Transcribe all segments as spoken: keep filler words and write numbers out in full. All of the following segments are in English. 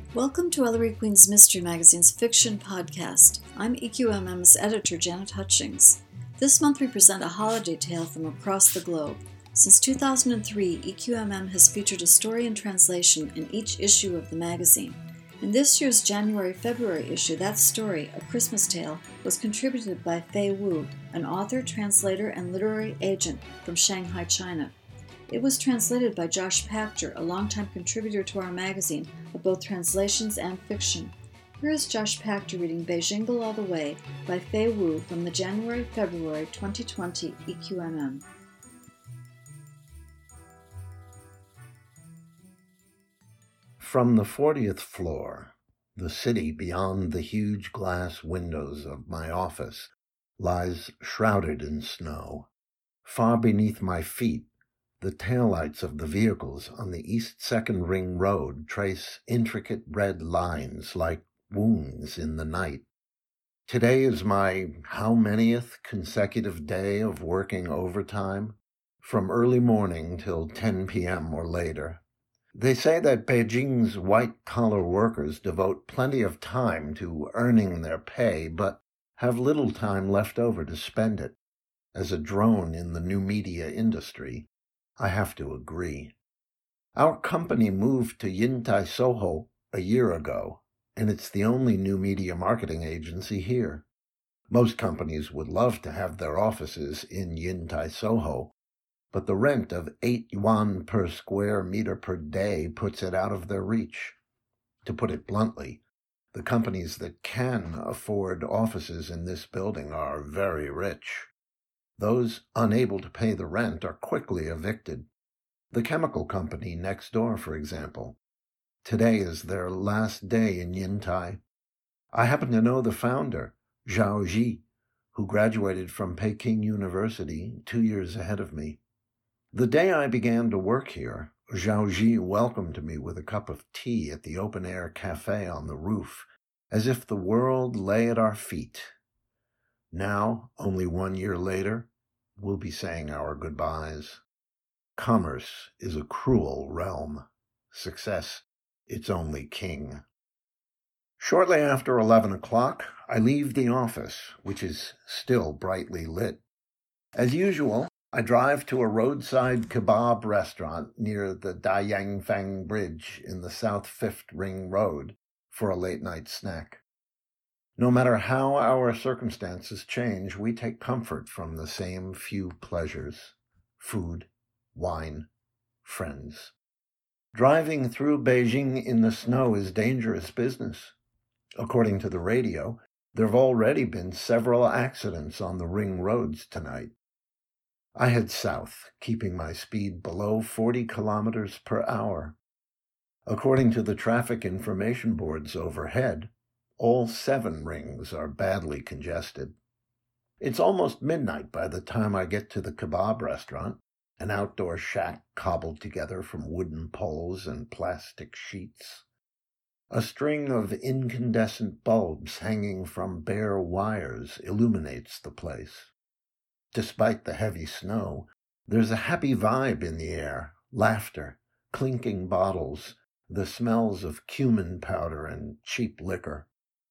Welcome to Ellery Queen's Mystery Magazine's Fiction Podcast. I'm E Q M M's editor, Janet Hutchings. This month we present a holiday tale from across the globe. Since two thousand three, E Q M M has featured a story and translation in each issue of the magazine. In this year's January-February issue, that story, A Christmas Tale, was contributed by Fei Wu, an author, translator, and literary agent from Shanghai, China. It was translated by Josh Pachter, a longtime contributor to our magazine of both translations and fiction. Here is Josh Pachter reading Beijing All the Way by Fei Wu from the January-February twenty twenty E Q M M. From the fortieth floor, the city beyond the huge glass windows of my office lies shrouded in snow. Far beneath my feet, the taillights of the vehicles on the East Second Ring Road trace intricate red lines like wounds in the night. Today is my how manyth consecutive day of working overtime, from early morning till ten p.m. or later. They say that Beijing's white-collar workers devote plenty of time to earning their pay, but have little time left over to spend it. As a drone in the new media industry, I have to agree. Our company moved to Yintai Soho a year ago, and it's the only new media marketing agency here. Most companies would love to have their offices in Yintai Soho, but the rent of eight yuan per square meter per day puts it out of their reach. To put it bluntly, the companies that can afford offices in this building are very rich. Those unable to pay the rent are quickly evicted. The chemical company next door, for example. Today is their last day in Yintai. I happen to know the founder, Zhao Ji, who graduated from Peking University two years ahead of me. The day I began to work here, Zhao Ji welcomed me with a cup of tea at the open-air cafe on the roof, as if the world lay at our feet. Now, only one year later, we'll be saying our goodbyes. Commerce is a cruel realm. Success, its only king. Shortly after eleven o'clock, I leave the office, which is still brightly lit. As usual, I drive to a roadside kebab restaurant near the Dayangfang Bridge in the South Fifth Ring Road for a late-night snack. No matter how our circumstances change, we take comfort from the same few pleasures: food, wine, friends. Driving through Beijing in the snow is dangerous business. According to the radio, there have already been several accidents on the ring roads tonight. I head south, keeping my speed below forty kilometers per hour. According to the traffic information boards overhead, all seven rings are badly congested. It's almost midnight by the time I get to the kebab restaurant, an outdoor shack cobbled together from wooden poles and plastic sheets. A string of incandescent bulbs hanging from bare wires illuminates the place. Despite the heavy snow, there's a happy vibe in the air: laughter, clinking bottles, the smells of cumin powder and cheap liquor.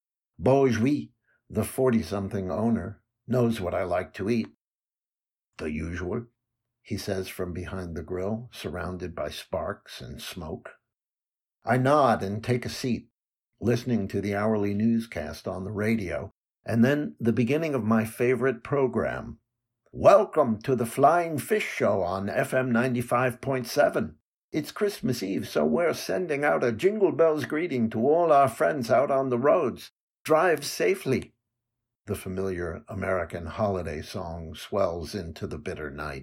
Bo Jui, the forty-something owner, knows what I like to eat. The usual, he says from behind the grill, surrounded by sparks and smoke. I nod and take a seat, listening to the hourly newscast on the radio, and then the beginning of my favorite program. Welcome to the Flying Fish Show on F M ninety-five point seven. It's Christmas Eve, so we're sending out a Jingle Bells greeting to all our friends out on the roads. Drive safely. The familiar American holiday song swells into the bitter night.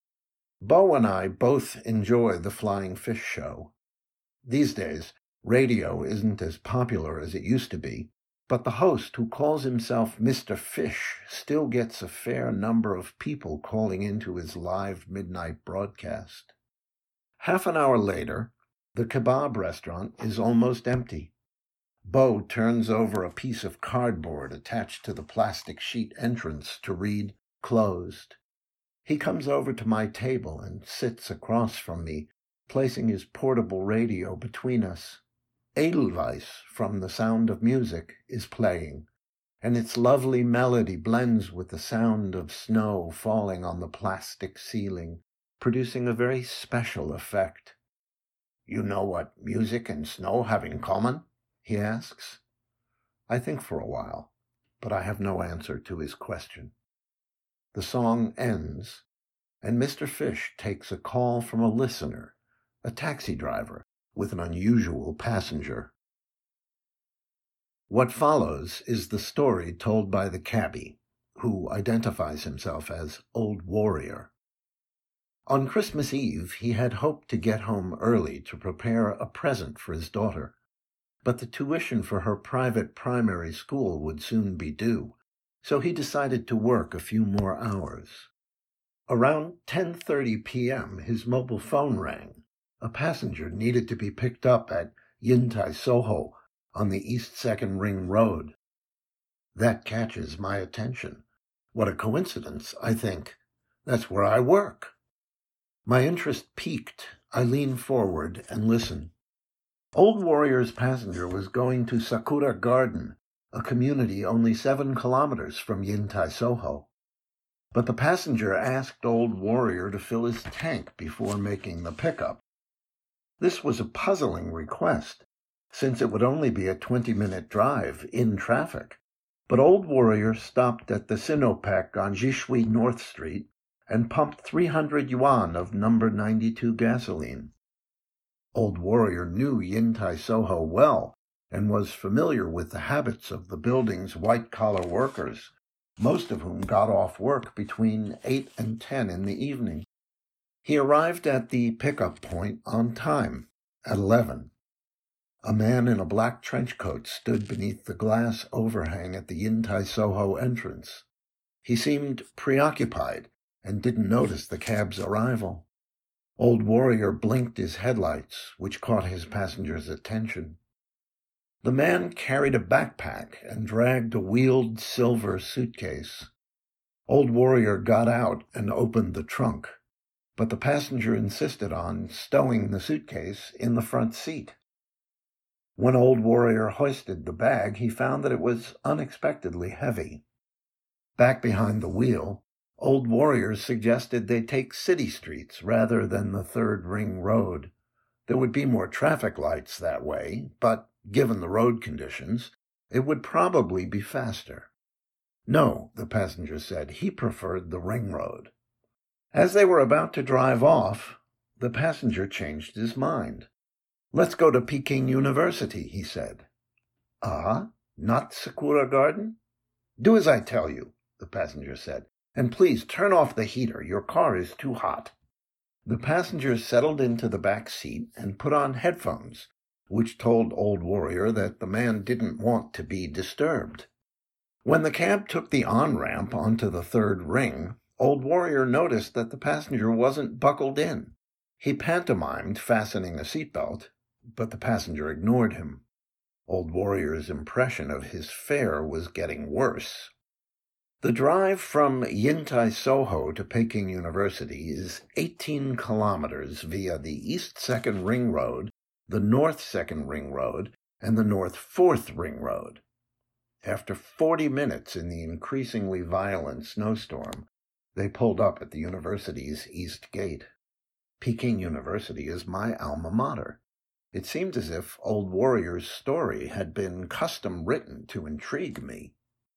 Bo and I both enjoy the Flying Fish Show. These days, radio isn't as popular as it used to be, but the host, who calls himself Mister Fish, still gets a fair number of people calling into his live midnight broadcast. Half an hour later, the kebab restaurant is almost empty. Bo turns over a piece of cardboard attached to the plastic sheet entrance to read, "Closed." He comes over to my table and sits across from me, placing his portable radio between us. Edelweiss from The Sound of Music is playing, and its lovely melody blends with the sound of snow falling on the plastic ceiling, producing a very special effect. "You know what music and snow have in common?" he asks. I think for a while, but I have no answer to his question. The song ends, and Mister Fish takes a call from a listener, a taxi driver with an unusual passenger. What follows is the story told by the cabbie, who identifies himself as Old Warrior. On Christmas Eve, he had hoped to get home early to prepare a present for his daughter, but the tuition for her private primary school would soon be due, so he decided to work a few more hours. Around ten thirty p.m., his mobile phone rang. A passenger needed to be picked up at Yin Tai Soho on the East Second Ring Road. That catches my attention. What a coincidence, I think. That's where I work. My interest piqued. I lean forward and listen. Old Warrior's passenger was going to Sakura Garden, a community only seven kilometers from Yin Tai Soho. But the passenger asked Old Warrior to fill his tank before making the pickup. This was a puzzling request, since it would only be a twenty-minute drive in traffic. But Old Warrior stopped at the Sinopec on Jishui North Street and pumped three hundred yuan of number ninety-two gasoline. Old Warrior knew Yin Tai Soho well and was familiar with the habits of the building's white-collar workers, most of whom got off work between eight and ten in the evening. He arrived at the pickup point on time, at eleven. A man in a black trench coat stood beneath the glass overhang at the Yin Tai Soho entrance. He seemed preoccupied and didn't notice the cab's arrival. Old Warrior blinked his headlights, which caught his passenger's attention. The man carried a backpack and dragged a wheeled silver suitcase. Old Warrior got out and opened the trunk, but the passenger insisted on stowing the suitcase in the front seat. When Old Warrior hoisted the bag, he found that it was unexpectedly heavy. Back behind the wheel, Old Warrior suggested they take city streets rather than the Third Ring Road. There would be more traffic lights that way, but given the road conditions, it would probably be faster. No, the passenger said, he preferred the ring road. As they were about to drive off, the passenger changed his mind. "Let's go to Peking University," he said. "Ah, not Sakura Garden?" "Do as I tell you," the passenger said, "and please turn off the heater. Your car is too hot." The passenger settled into the back seat and put on headphones, which told Old Warrior that the man didn't want to be disturbed. When the cab took the on-ramp onto the third ring, Old Warrior noticed that the passenger wasn't buckled in. He pantomimed fastening a seatbelt, but the passenger ignored him. Old Warrior's impression of his fare was getting worse. The drive from Yin Tai Soho to Peking University is eighteen kilometers via the East Second Ring Road, the North Second Ring Road, and the North Fourth Ring Road. After forty minutes in the increasingly violent snowstorm, they pulled up at the university's east gate. Peking University is my alma mater. It seemed as if Old Warrior's story had been custom written to intrigue me.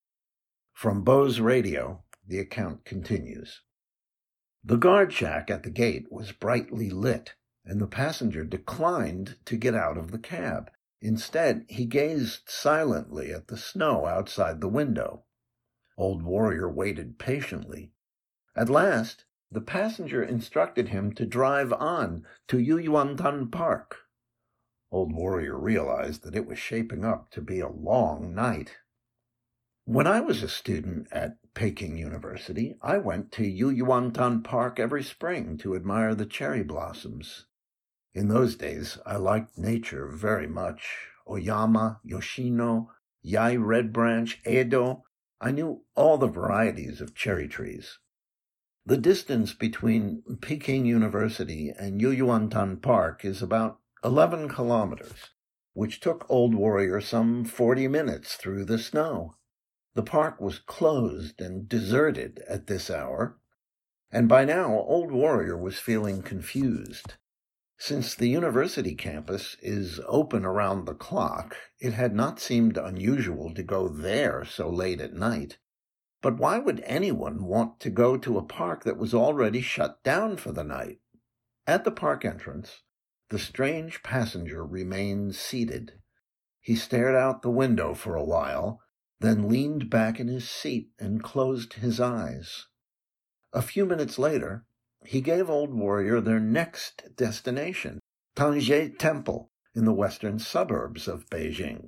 From Bose Radio, the account continues. The guard shack at the gate was brightly lit, and the passenger declined to get out of the cab. Instead, he gazed silently at the snow outside the window. Old Warrior waited patiently. At last, the passenger instructed him to drive on to Yuyuantan Park. Old Warrior realized that it was shaping up to be a long night. When I was a student at Peking University, I went to Yuyuantan Park every spring to admire the cherry blossoms. In those days, I liked nature very much. Oyama, Yoshino, Yai Red Branch, Edo. I knew all the varieties of cherry trees. The distance between Peking University and Yuyuantan Park is about eleven kilometers, which took Old Warrior some forty minutes through the snow. The park was closed and deserted at this hour, and by now Old Warrior was feeling confused. Since the university campus is open around the clock, it had not seemed unusual to go there so late at night. But why would anyone want to go to a park that was already shut down for the night? At the park entrance, the strange passenger remained seated. He stared out the window for a while, then leaned back in his seat and closed his eyes. A few minutes later, he gave Old Warrior their next destination, Tangye Temple, in the western suburbs of Beijing.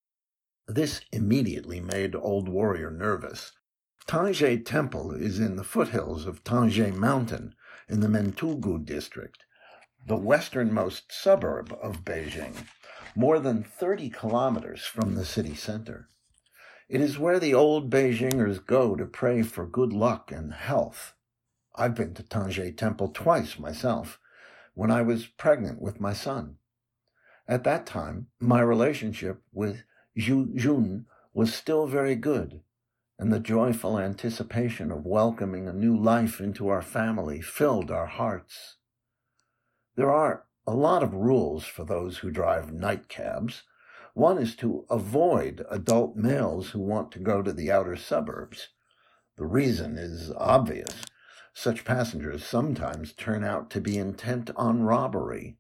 This immediately made Old Warrior nervous. Tangye Temple is in the foothills of Tangye Mountain in the Mentugu district, the westernmost suburb of Beijing, more than thirty kilometers from the city center. It is where the old Beijingers go to pray for good luck and health. I've been to Tangye Temple twice myself, when I was pregnant with my son. At that time, my relationship with Zhu Jun was still very good, and the joyful anticipation of welcoming a new life into our family filled our hearts. There are a lot of rules for those who drive night cabs. One is to avoid adult males who want to go to the outer suburbs. The reason is obvious. Such passengers sometimes turn out to be intent on robbery.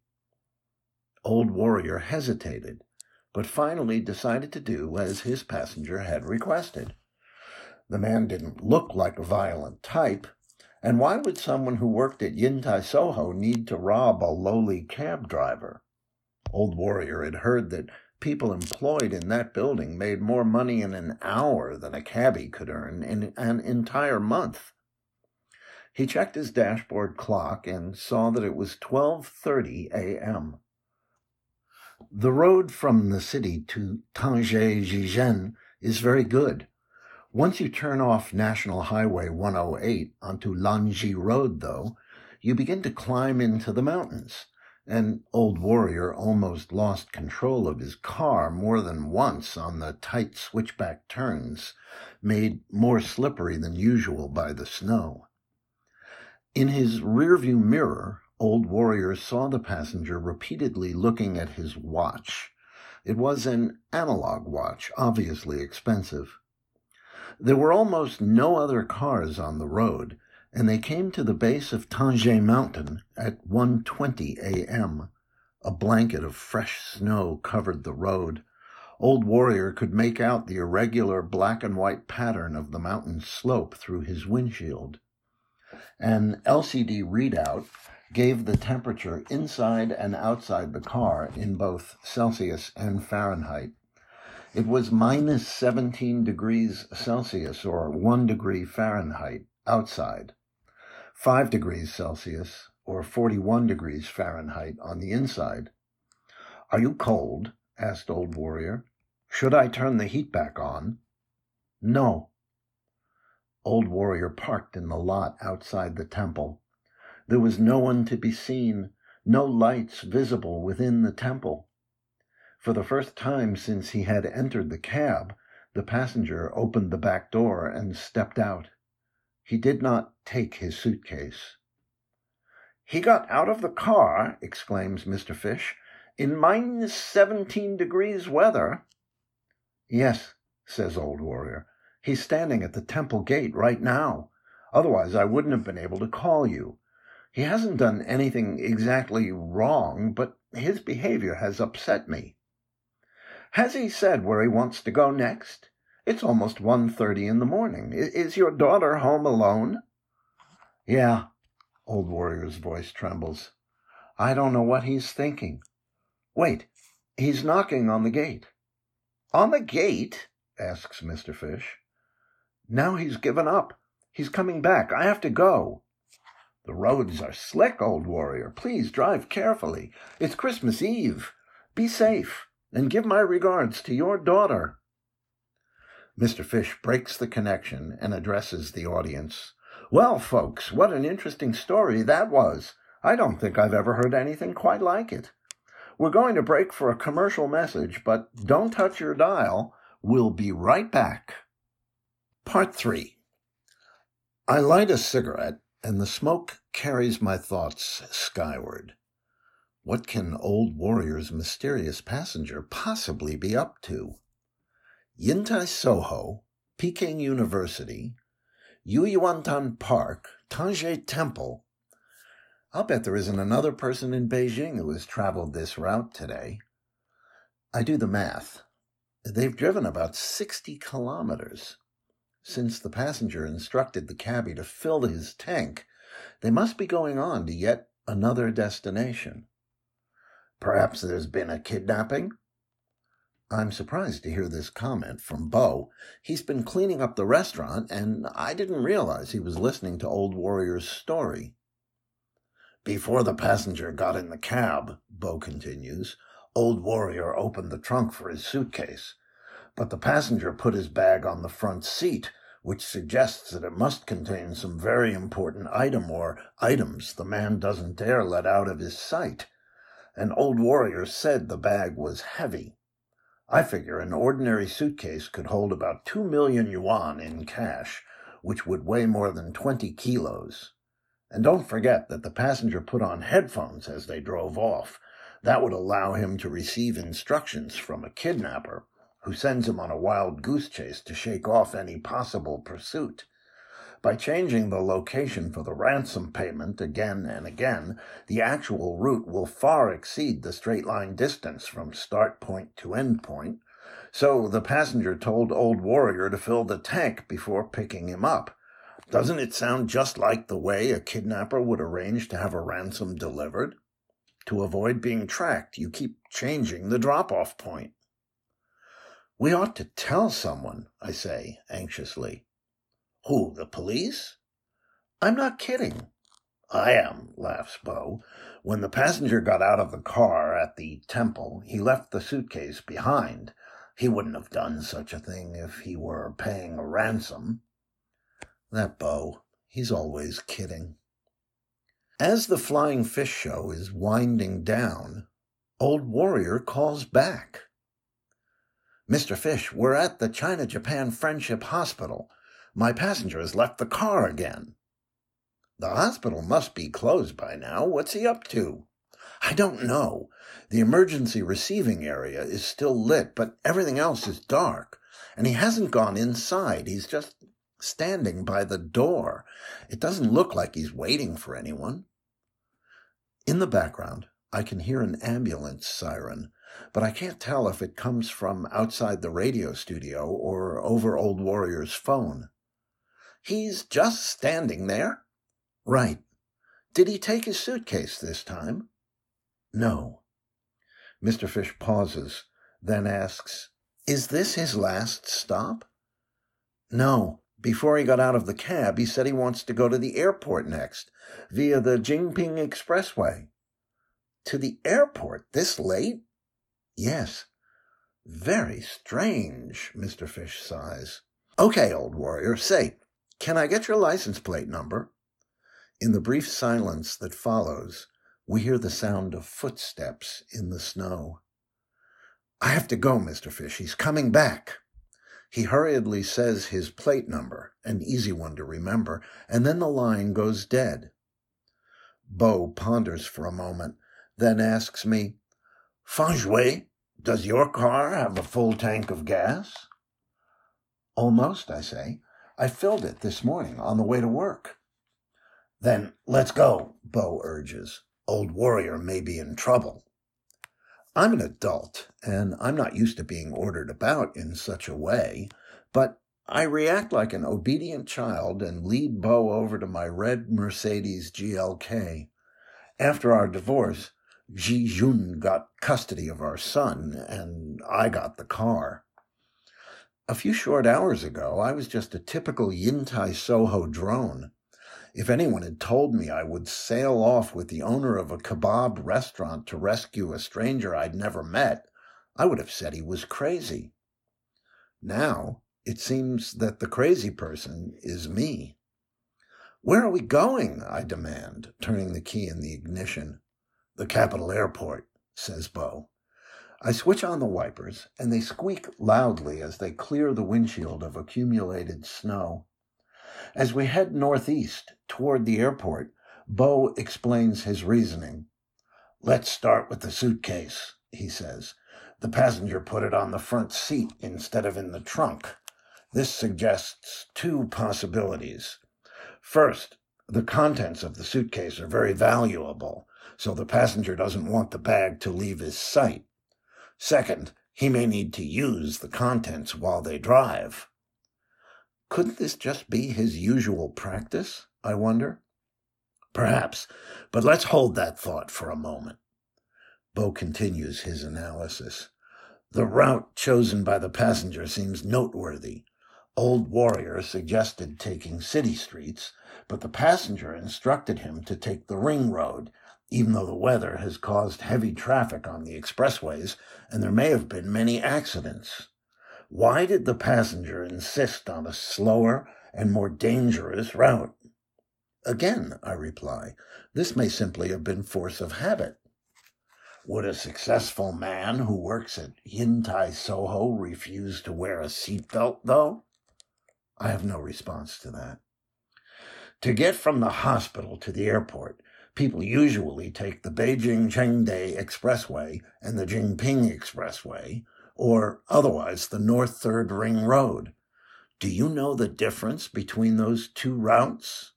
Old Warrior hesitated, but finally decided to do as his passenger had requested. The man didn't look like a violent type, and why would someone who worked at Yintai Soho need to rob a lowly cab driver? Old Warrior had heard that people employed in that building made more money in an hour than a cabbie could earn in an entire month. He checked his dashboard clock and saw that it was twelve thirty a.m. The road from the city to Tangye-Zhizhen is very good. Once you turn off National Highway one oh eight onto Lanji Road, though, you begin to climb into the mountains, and Old Warrior almost lost control of his car more than once on the tight switchback turns, made more slippery than usual by the snow. In his rearview mirror, Old Warrior saw the passenger repeatedly looking at his watch. It was an analog watch, obviously expensive. There were almost no other cars on the road, and they came to the base of Tangye Mountain at one twenty a.m. A blanket of fresh snow covered the road. Old Warrior could make out the irregular black and white pattern of the mountain slope through his windshield. An L C D readout gave the temperature inside and outside the car in both Celsius and Fahrenheit. It was minus seventeen degrees Celsius, or one degree Fahrenheit, outside, five degrees Celsius, or forty-one degrees Fahrenheit, on the inside. "Are you cold?" asked Old Warrior. "Should I turn the heat back on?" "No." Old Warrior parked in the lot outside the temple. There was no one to be seen, no lights visible within the temple. For the first time since he had entered the cab, the passenger opened the back door and stepped out. He did not take his suitcase. "He got out of the car," exclaims Mister Fish, "in minus seventeen degrees weather." "Yes," says Old Warrior. "He's standing at the temple gate right now. Otherwise I wouldn't have been able to call you. He hasn't done anything exactly wrong, but his behavior has upset me." "Has he said where he wants to go next? It's almost one thirty in the morning. Is your daughter home alone?" "Yeah." Old Warrior's voice trembles. "I don't know what he's thinking. Wait, he's knocking on the gate." "On the gate?" asks Mister Fish. "Now he's given up. He's coming back. I have to go." "The roads are slick, Old Warrior. Please drive carefully. It's Christmas Eve. Be safe, and give my regards to your daughter." Mister Fish breaks the connection and addresses the audience. "Well, folks, what an interesting story that was. I don't think I've ever heard anything quite like it. We're going to break for a commercial message, but don't touch your dial. We'll be right back. Part three. I light a cigarette, and the smoke carries my thoughts skyward. What can Old Warrior's mysterious passenger possibly be up to? Yintai Soho, Peking University, Yuyuantan Park, Tangye Temple. I'll bet there isn't another person in Beijing who has traveled this route today. I do the math. They've driven about sixty kilometers. Since the passenger instructed the cabbie to fill his tank, they must be going on to yet another destination. Perhaps there's been a kidnapping? I'm surprised to hear this comment from Bo. He's been cleaning up the restaurant, and I didn't realize he was listening to Old Warrior's story. Before the passenger got in the cab, Bo continues, Old Warrior opened the trunk for his suitcase, but the passenger put his bag on the front seat, which suggests that it must contain some very important item or items the man doesn't dare let out of his sight. And Old Warrior said the bag was heavy. I figure an ordinary suitcase could hold about two million yuan in cash, which would weigh more than twenty kilos. And don't forget that the passenger put on headphones as they drove off. That would allow him to receive instructions from a kidnapper, who sends him on a wild goose chase to shake off any possible pursuit. By changing the location for the ransom payment again and again, the actual route will far exceed the straight-line distance from start point to end point, so the passenger told Old Warrior to fill the tank before picking him up. Doesn't it sound just like the way a kidnapper would arrange to have a ransom delivered? To avoid being tracked, you keep changing the drop-off point. We ought to tell someone, I say anxiously. Who, the police? I'm not kidding. I am, laughs Bo. When the passenger got out of the car at the temple, he left the suitcase behind. He wouldn't have done such a thing if he were paying a ransom. That Bo, he's always kidding. As the flying fish show is winding down, Old Warrior calls back. Mister Fish, we're at the China-Japan Friendship Hospital. My passenger has left the car again. The hospital must be closed by now. What's he up to? I don't know. The emergency receiving area is still lit, but everything else is dark. And he hasn't gone inside. He's just standing by the door. It doesn't look like he's waiting for anyone. In the background, I can hear an ambulance siren, but I can't tell if it comes from outside the radio studio or over Old Warrior's phone. He's just standing there? Right. Did he take his suitcase this time? No. Mister Fish pauses, then asks, Is this his last stop? No. Before he got out of the cab, he said he wants to go to the airport next, via the Jingping Expressway. To the airport this late? Yes. Very strange, Mister Fish sighs. Okay, Old Warrior, say, can I get your license plate number? In the brief silence that follows, we hear the sound of footsteps in the snow. I have to go, Mister Fish. He's coming back. He hurriedly says his plate number, an easy one to remember, and then the line goes dead. Bo ponders for a moment, then asks me, Fanjue, does your car have a full tank of gas? Almost, I say. I filled it this morning on the way to work. Then let's go, Bo urges. Old Warrior may be in trouble. I'm an adult, and I'm not used to being ordered about in such a way, but I react like an obedient child and lead Bo over to my red Mercedes G L K. After our divorce, Ji Jun got custody of our son, and I got the car. A few short hours ago, I was just a typical Yintai Soho drone. If anyone had told me I would sail off with the owner of a kebab restaurant to rescue a stranger I'd never met, I would have said he was crazy. Now, it seems that the crazy person is me. Where are we going? I demand, turning the key in the ignition. The capital airport. says Bo. I switch on the wipers, and they squeak loudly as they clear the windshield of accumulated snow. As we head northeast toward the airport, Bo explains his reasoning. Let's start with the suitcase, he says. The passenger put it on the front seat instead of in the trunk. This suggests two possibilities. First, the contents of the suitcase are very valuable, so the passenger doesn't want the bag to leave his sight. Second, he may need to use the contents while they drive. Couldn't this just be his usual practice, I wonder? Perhaps, but let's hold that thought for a moment. Bo continues his analysis. The route chosen by the passenger seems noteworthy. Old Warrior suggested taking city streets, but the passenger instructed him to take the ring road, even though the weather has caused heavy traffic on the expressways, and there may have been many accidents. Why did the passenger insist on a slower and more dangerous route? Again, I reply, this may simply have been force of habit. Would a successful man who works at Yin Tai Soho refuse to wear a seatbelt, though? I have no response to that. To get from the hospital to the airport, people usually take the Beijing-Chengde Expressway and the Jingping Expressway, or otherwise the North Third Ring Road. Do you know the difference between those two routes?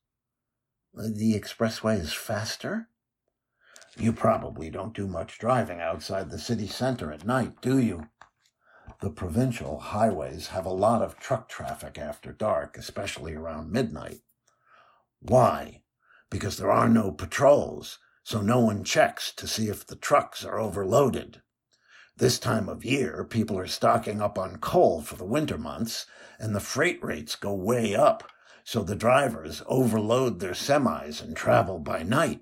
The expressway is faster? You probably don't do much driving outside the city center at night, do you? The provincial highways have a lot of truck traffic after dark, especially around midnight. Why? Because there are no patrols, so no one checks to see if the trucks are overloaded. This time of year, people are stocking up on coal for the winter months, and the freight rates go way up, so the drivers overload their semis and travel by night.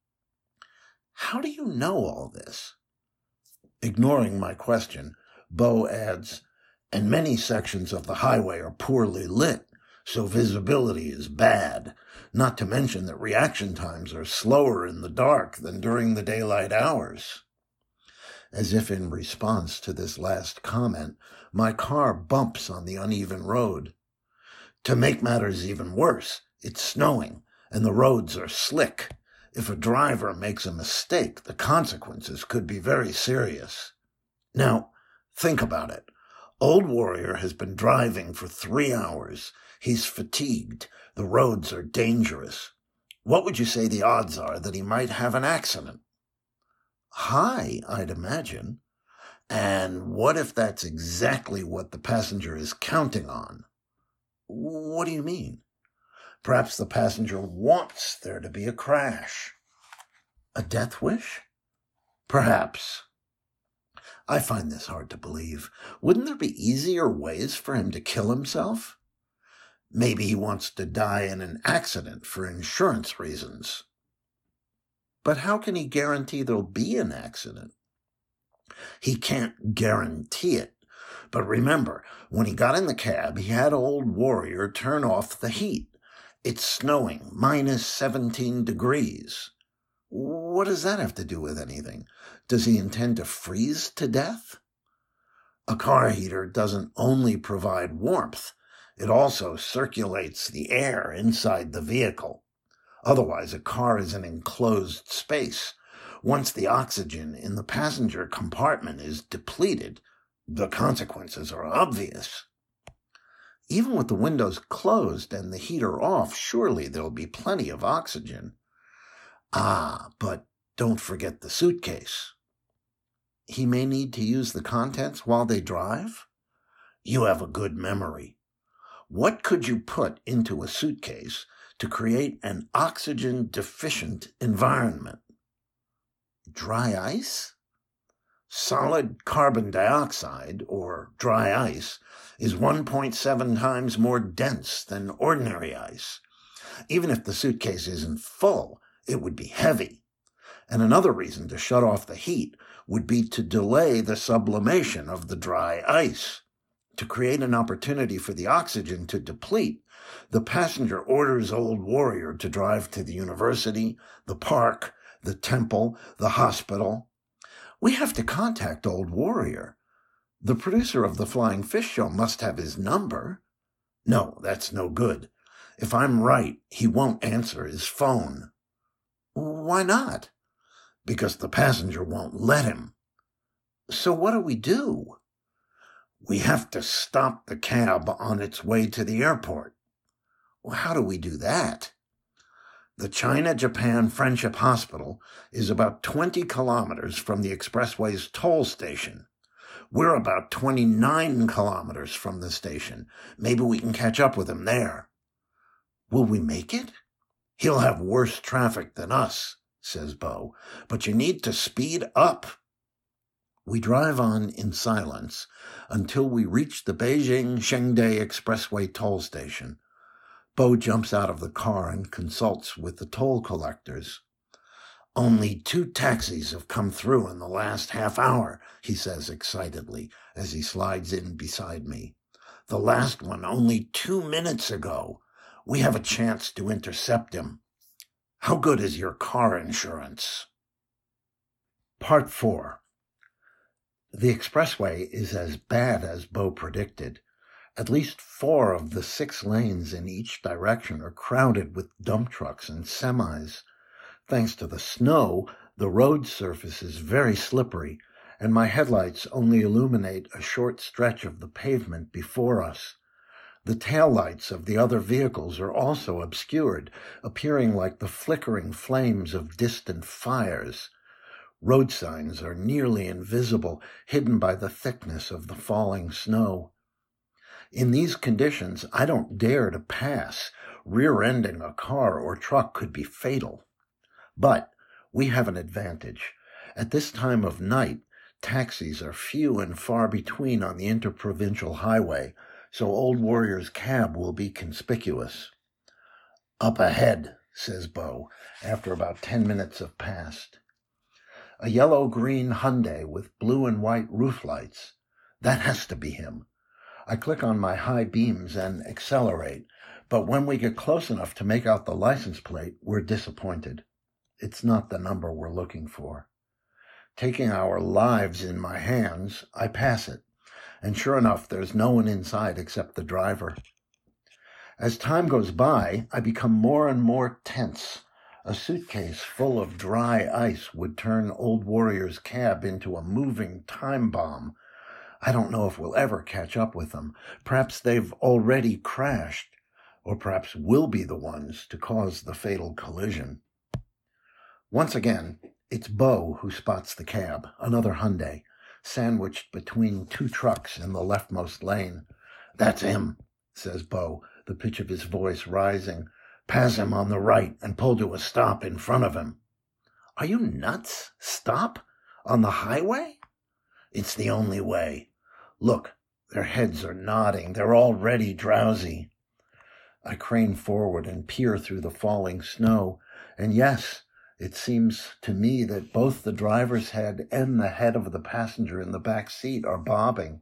How do you know all this? Ignoring my question, Bo adds, and many sections of the highway are poorly lit, so visibility is bad, not to mention that reaction times are slower in the dark than during the daylight hours. As if in response to this last comment, my car bumps on the uneven road. To make matters even worse, it's snowing, and the roads are slick. If a driver makes a mistake, the consequences could be very serious. Now, think about it. Old Warrior has been driving for three hours. He's fatigued. The roads are dangerous. What would you say the odds are that he might have an accident? High, I'd imagine. And what if that's exactly what the passenger is counting on? What do you mean? Perhaps the passenger wants there to be a crash. A death wish? Perhaps. I find this hard to believe. Wouldn't there be easier ways for him to kill himself? Maybe he wants to die in an accident for insurance reasons. But how can he guarantee there'll be an accident? He can't guarantee it. But remember, when he got in the cab, he had Old Warrior turn off the heat. It's snowing, minus seventeen degrees. What does that have to do with anything? Does he intend to freeze to death? A car heater doesn't only provide warmth, it also circulates the air inside the vehicle. Otherwise, a car is an enclosed space. Once the oxygen in the passenger compartment is depleted, the consequences are obvious. Even with the windows closed and the heater off, surely there'll be plenty of oxygen. Ah, but don't forget the suitcase. He may need to use the contents while they drive? You have a good memory. What could you put into a suitcase to create an oxygen-deficient environment? Dry ice? Solid carbon dioxide, or dry ice, is one point seven times more dense than ordinary ice. Even if the suitcase isn't full, it would be heavy. And another reason to shut off the heat would be to delay the sublimation of the dry ice. To create an opportunity for the oxygen to deplete, the passenger orders Old Warrior to drive to the university, the park, the temple, the hospital. We have to contact Old Warrior. The producer of the Flying Fish Show must have his number. No, that's no good. If I'm right, he won't answer his phone. Why not? Because the passenger won't let him. So what do we do? We have to stop the cab on its way to the airport. Well, how do we do that? The China-Japan Friendship Hospital is about twenty kilometers from the expressway's toll station. We're about twenty-nine kilometers from the station. Maybe we can catch up with him there. Will we make it? He'll have worse traffic than us, says Bo, but you need to speed up. We drive on in silence until we reach the Beijing-Shengde Expressway toll station. Bo jumps out of the car and consults with the toll collectors. Only two taxis have come through in the last half hour, he says excitedly as he slides in beside me. The last one only two minutes ago. We have a chance to intercept him. How good is your car insurance? Part four. The expressway is as bad as Bo predicted. At least four of the six lanes in each direction are crowded with dump trucks and semis. Thanks to the snow, the road surface is very slippery, and my headlights only illuminate a short stretch of the pavement before us. The taillights of the other vehicles are also obscured, appearing like the flickering flames of distant fires. Road signs are nearly invisible, hidden by the thickness of the falling snow. In these conditions, I don't dare to pass. Rear-ending a car or truck could be fatal. But we have an advantage. At this time of night, taxis are few and far between on the interprovincial highway, so Old Warrior's cab will be conspicuous. Up ahead, says Bo, after about ten minutes have passed. A yellow-green Hyundai with blue and white roof lights. That has to be him. I click on my high beams and accelerate, but when we get close enough to make out the license plate, we're disappointed. It's not the number we're looking for. Taking our lives in my hands, I pass it, and sure enough, there's no one inside except the driver. As time goes by, I become more and more tense. A suitcase full of dry ice would turn Old Warrior's cab into a moving time bomb. I don't know if we'll ever catch up with them. Perhaps they've already crashed, or perhaps we'll be the ones to cause the fatal collision. Once again, it's Bo who spots the cab, another Hyundai, sandwiched between two trucks in the leftmost lane. That's him, says Bo, the pitch of his voice rising. Pass him on the right and pull to a stop in front of him. Are you nuts? Stop? On the highway? It's the only way. Look, their heads are nodding. They're already drowsy. I crane forward and peer through the falling snow, and yes, it seems to me that both the driver's head and the head of the passenger in the back seat are bobbing.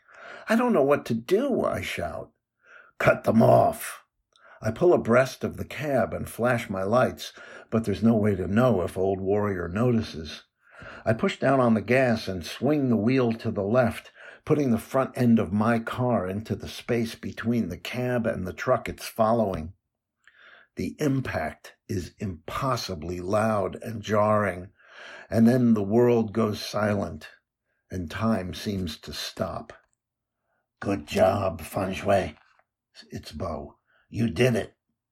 I don't know what to do, I shout. Cut them off. I pull abreast of the cab and flash my lights, but there's no way to know if Old Warrior notices. I push down on the gas and swing the wheel to the left, putting the front end of my car into the space between the cab and the truck it's following. The impact is impossibly loud and jarring, and then the world goes silent, and time seems to stop. Good job, Feng Shui. It's Bo. You did it.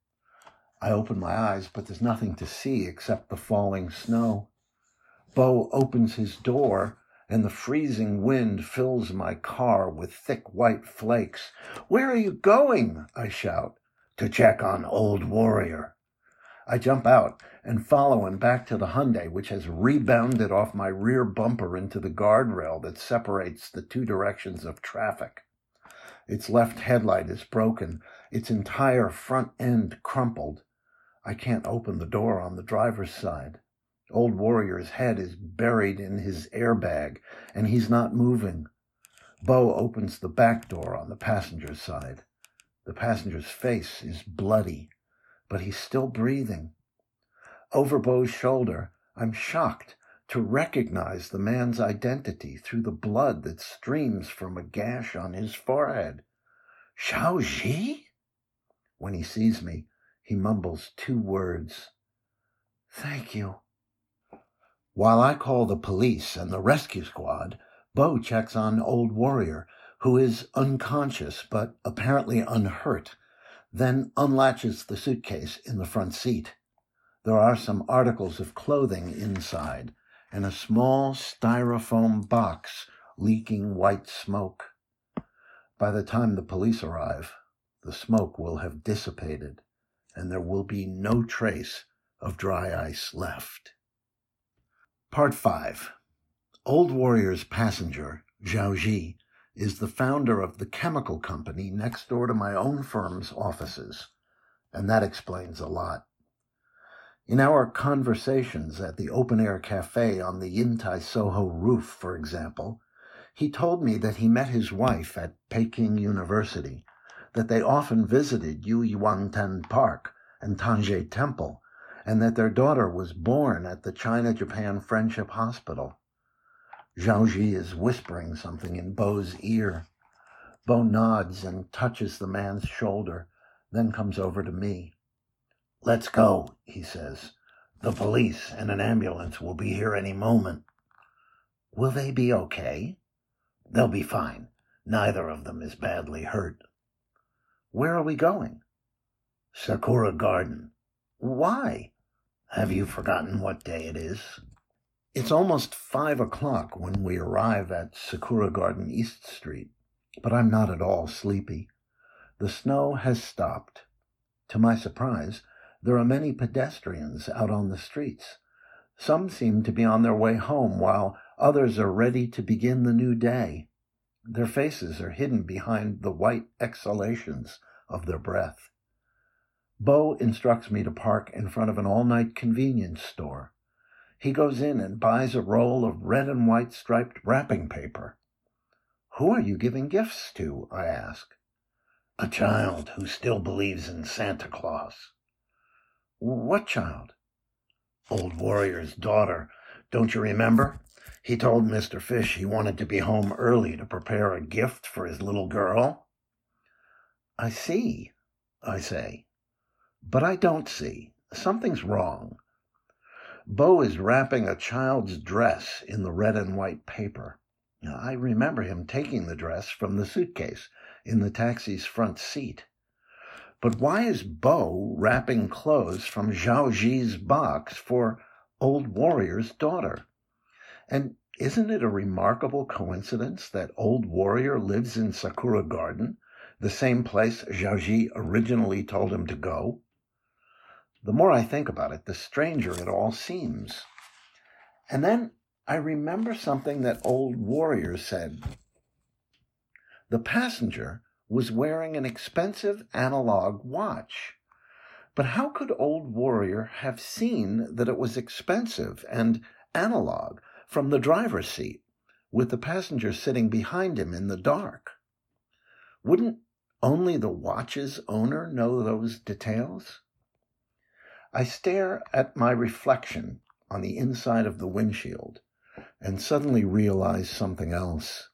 I open my eyes, but there's nothing to see except the falling snow. Bo opens his door, and the freezing wind fills my car with thick white flakes. Where are you going? I shout. To check on Old Warrior. I jump out and follow him back to the Hyundai, which has rebounded off my rear bumper into the guardrail that separates the two directions of traffic. Its left headlight is broken, its entire front end crumpled. I can't open the door on the driver's side. Old Warrior's head is buried in his airbag, and he's not moving. Bo opens the back door on the passenger's side. The passenger's face is bloody, but he's still breathing. Over Bo's shoulder, I'm shocked to recognize the man's identity through the blood that streams from a gash on his forehead. Zhao Ji? When he sees me, he mumbles two words. Thank you. While I call the police and the rescue squad, Bo checks on Old Warrior, who is unconscious but apparently unhurt, then unlatches the suitcase in the front seat. There are some articles of clothing inside, and a small styrofoam box leaking white smoke. By the time the police arrive, the smoke will have dissipated, and there will be no trace of dry ice left. Part five. Old Warrior's passenger, Zhao Ji, is the founder of the chemical company next door to my own firm's offices, and that explains a lot. In our conversations at the open-air cafe on the Yintai Soho roof, for example, he told me that he met his wife at Peking University, that they often visited Yueyuantan Park and Tanjie Temple, and that their daughter was born at the China-Japan Friendship Hospital. Zhao Ji is whispering something in Bo's ear. Bo nods and touches the man's shoulder, then comes over to me. Let's go, he says. The police and an ambulance will be here any moment. Will they be okay? They'll be fine. Neither of them is badly hurt. Where are we going? Sakura Garden. Why? Have you forgotten what day it is? It's almost five o'clock when we arrive at Sakura Garden East Street, but I'm not at all sleepy. The snow has stopped. To my surprise, there are many pedestrians out on the streets. Some seem to be on their way home, while others are ready to begin the new day. Their faces are hidden behind the white exhalations of their breath. Bo instructs me to park in front of an all-night convenience store. He goes in and buys a roll of red and white striped wrapping paper. Who are you giving gifts to? I ask. A child who still believes in Santa Claus. What child? Old Warrior's daughter. Don't you remember? He told Mister Fish he wanted to be home early to prepare a gift for his little girl. I see, I say. But I don't see. Something's wrong. Bo is wrapping a child's dress in the red and white paper. Now, I remember him taking the dress from the suitcase in the taxi's front seat. But why is Bo wrapping clothes from Zhao Ji's box for Old Warrior's daughter? And isn't it a remarkable coincidence that Old Warrior lives in Sakura Garden, the same place Zhao Ji originally told him to go? The more I think about it, the stranger it all seems. And then I remember something that Old Warrior said. The passenger was wearing an expensive analog watch. But how could Old Warrior have seen that it was expensive and analog from the driver's seat, with the passenger sitting behind him in the dark? Wouldn't only the watch's owner know those details? I stare at my reflection on the inside of the windshield and suddenly realize something else.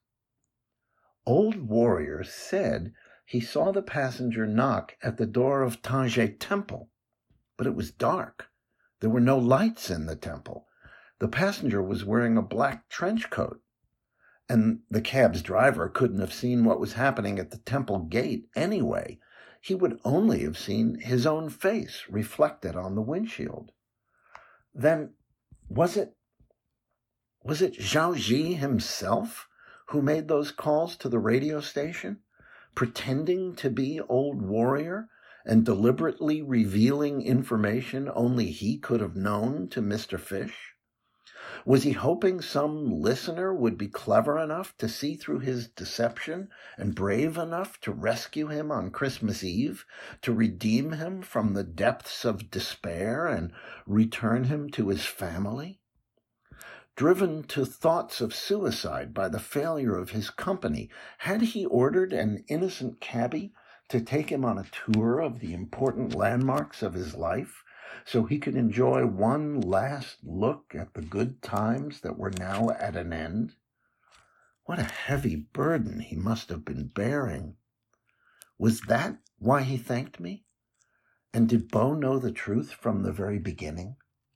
Old Warrior said he saw the passenger knock at the door of Tanjie Temple, but it was dark. There were no lights in the temple. The passenger was wearing a black trench coat, and the cab's driver couldn't have seen what was happening at the temple gate anyway. He would only have seen his own face reflected on the windshield. Then, was it, was it Zhao Ji himself who made those calls to the radio station, pretending to be Old Warrior and deliberately revealing information only he could have known to Mister Fish? Was he hoping some listener would be clever enough to see through his deception and brave enough to rescue him on Christmas Eve, to redeem him from the depths of despair and return him to his family? Driven to thoughts of suicide by the failure of his company, had he ordered an innocent cabbie to take him on a tour of the important landmarks of his life, so he could enjoy one last look at the good times that were now at an end? What a heavy burden he must have been bearing. Was that why he thanked me? And did Bo know the truth from the very beginning?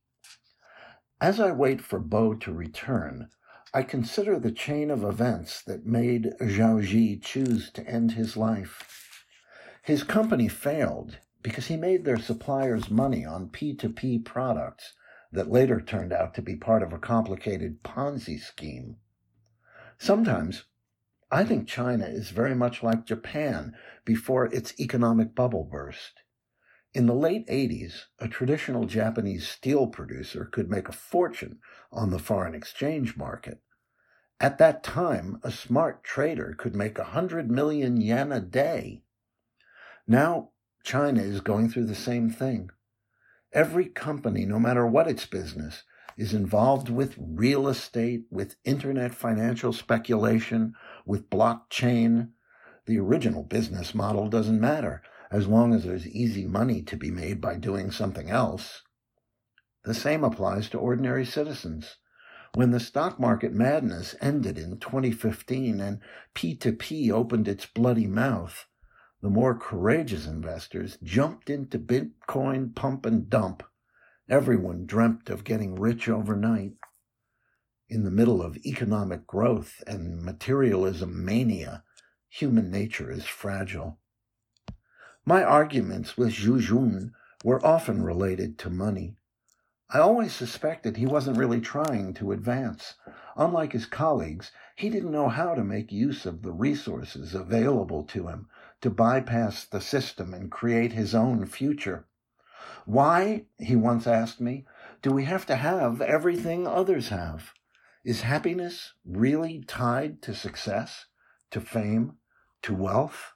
As I wait for Bo to return, I consider the chain of events that made Zhao Ji choose to end his life. His company failed because he made their suppliers money on P two P products that later turned out to be part of a complicated Ponzi scheme. Sometimes, I think China is very much like Japan before its economic bubble burst. In the late eighties, a traditional Japanese steel producer could make a fortune on the foreign exchange market. At that time, a smart trader could make one hundred million yen a day. Now, China is going through the same thing. Every company, no matter what its business, is involved with real estate, with internet financial speculation, with blockchain. The original business model doesn't matter, as long as there's easy money to be made by doing something else. The same applies to ordinary citizens. When the stock market madness ended in twenty fifteen and P two P opened its bloody mouth, the more courageous investors jumped into Bitcoin pump and dump. Everyone dreamt of getting rich overnight. In the middle of economic growth and materialism mania, human nature is fragile. My arguments with Zhu Jun were often related to money. I always suspected he wasn't really trying to advance. Unlike his colleagues, he didn't know how to make use of the resources available to him to bypass the system and create his own future. Why, he once asked me, do we have to have everything others have? Is happiness really tied to success, to fame, to wealth?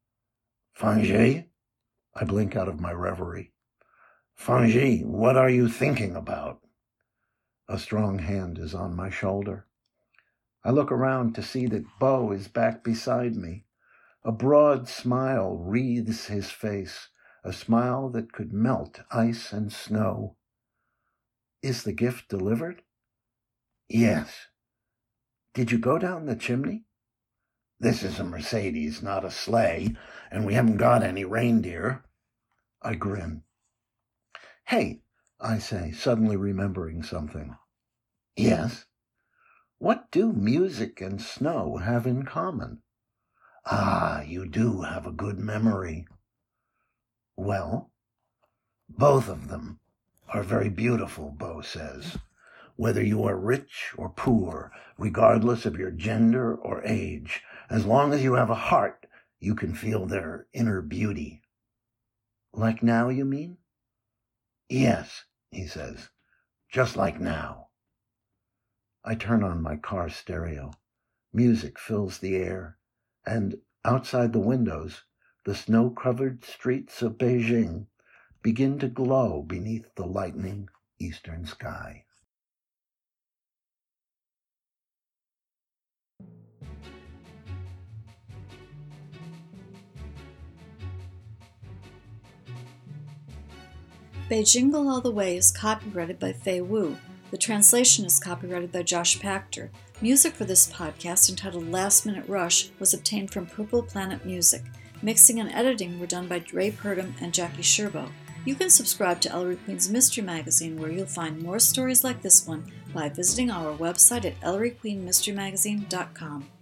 Fange? I blink out of my reverie. Fange, what are you thinking about? A strong hand is on my shoulder. I look around to see that Bo is back beside me. A broad smile wreathes his face, a smile that could melt ice and snow. Is the gift delivered? Yes. Did you go down the chimney? This is a Mercedes, not a sleigh, and we haven't got any reindeer. I grin. Hey, I say, suddenly remembering something. Yes? What do music and snow have in common? Ah, you do have a good memory. Well, both of them are very beautiful, Bo says. Whether you are rich or poor, regardless of your gender or age, as long as you have a heart, you can feel their inner beauty. Like now, you mean? Yes, he says, just like now. I turn on my car stereo. Music fills the air, and outside the windows, the snow-covered streets of Beijing begin to glow beneath the lightning eastern sky. Beijingle All the Way is copyrighted by Fei Wu. The translation is copyrighted by Josh Pachter. Music for this podcast, entitled Last Minute Rush, was obtained from Purple Planet Music. Mixing and editing were done by Ray Purdom and Jackie Sherbo. You can subscribe to Ellery Queen's Mystery Magazine, where you'll find more stories like this one by visiting our website at ellery queen mystery magazine dot com.